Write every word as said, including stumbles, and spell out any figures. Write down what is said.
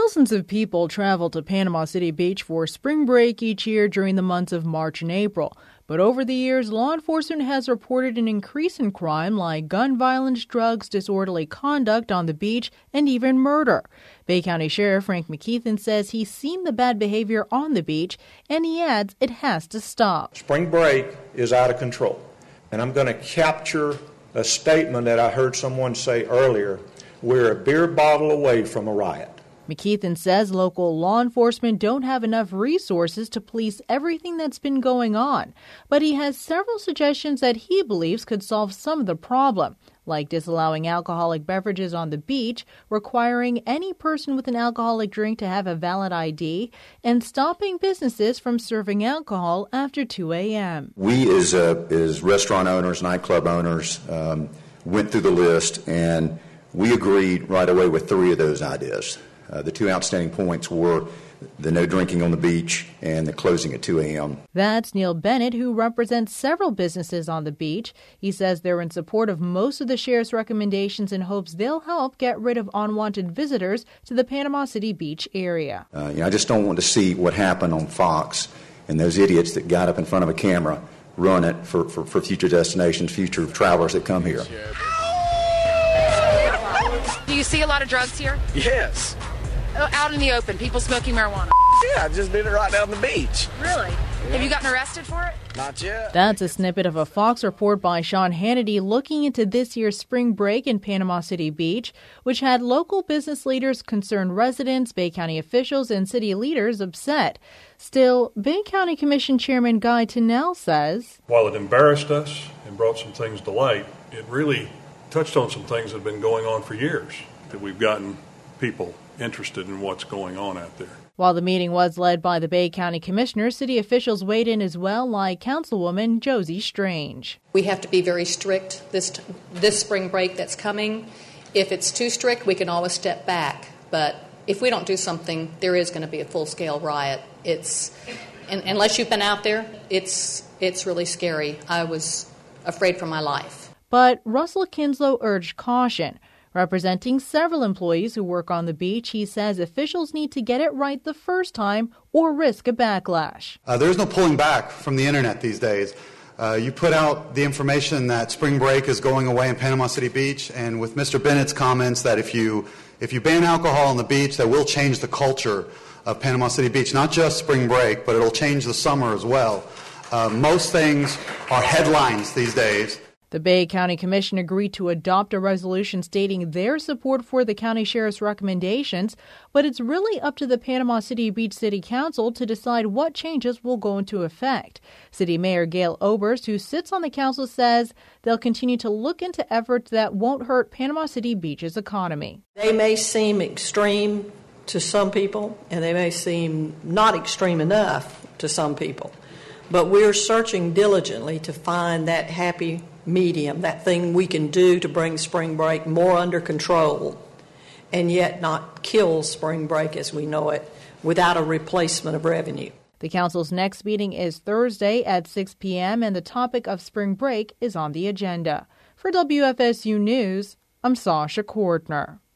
Thousands of people travel to Panama City Beach for spring break each year during the months of March and April. But over the years, law enforcement has reported an increase in crime like gun violence, drugs, disorderly conduct on the beach, and even murder. Bay County Sheriff Frank McKeithen says he's seen the bad behavior on the beach, and he adds it has to stop. Spring break is out of control. And I'm going to capture a statement that I heard someone say earlier. We're a beer bottle away from a riot. McKeithen says local law enforcement don't have enough resources to police everything that's been going on, but he has several suggestions that he believes could solve some of the problem, like disallowing alcoholic beverages on the beach, requiring any person with an alcoholic drink to have a valid I D, and stopping businesses from serving alcohol after two a.m. We as, uh, as restaurant owners, nightclub owners, um, went through the list, and we agreed right away with three of those ideas. Uh, the two outstanding points were the no drinking on the beach and the closing at two a.m. That's Neil Bennett, who represents several businesses on the beach. He says they're in support of most of the sheriff's recommendations and hopes they'll help get rid of unwanted visitors to the Panama City Beach area. Uh, you know, I just don't want to see what happened on Fox and those idiots that got up in front of a camera run it for, for, for future destinations, future travelers that come here. Do you see a lot of drugs here? Yes. Out in the open, people smoking marijuana. Yeah, I just did it right down the beach. Really? Yeah. Have you gotten arrested for it? Not yet. That's a snippet of a Fox report by Sean Hannity looking into this year's spring break in Panama City Beach, which had local business leaders, concerned residents, Bay County officials, and city leaders upset. Still, Bay County Commission Chairman Guy Tunnell says, while it embarrassed us and brought some things to light, it really touched on some things that have been going on for years, that we've gotten people interested in what's going on out there. While the meeting was led by the Bay County Commissioner, city officials weighed in as well, like Councilwoman Josie Strange. We have to be very strict this this spring break that's coming. If it's too strict, we can always step back. But if we don't do something, there is going to be a full-scale riot. It's and, unless you've been out there, it's it's really scary. I was afraid for my life. But Russell Kinslow urged caution. Representing several employees who work on the beach, he says officials need to get it right the first time or risk a backlash. Uh, there's no pulling back from the internet these days. Uh, you put out the information that spring break is going away in Panama City Beach, and with Mister Bennett's comments that if you if you ban alcohol on the beach, that will change the culture of Panama City Beach, not just spring break, but it'll change the summer as well. Uh, most things are headlines these days. The Bay County Commission agreed to adopt a resolution stating their support for the county sheriff's recommendations, but it's really up to the Panama City Beach City Council to decide what changes will go into effect. City Mayor Gail Oberst, who sits on the council, says they'll continue to look into efforts that won't hurt Panama City Beach's economy. They may seem extreme to some people, and they may seem not extreme enough to some people, but we're searching diligently to find that happy medium, that thing we can do to bring spring break more under control and yet not kill spring break as we know it without a replacement of revenue. The council's next meeting is Thursday at six p.m. and the topic of spring break is on the agenda. For W F S U News, I'm Sasha Cordner.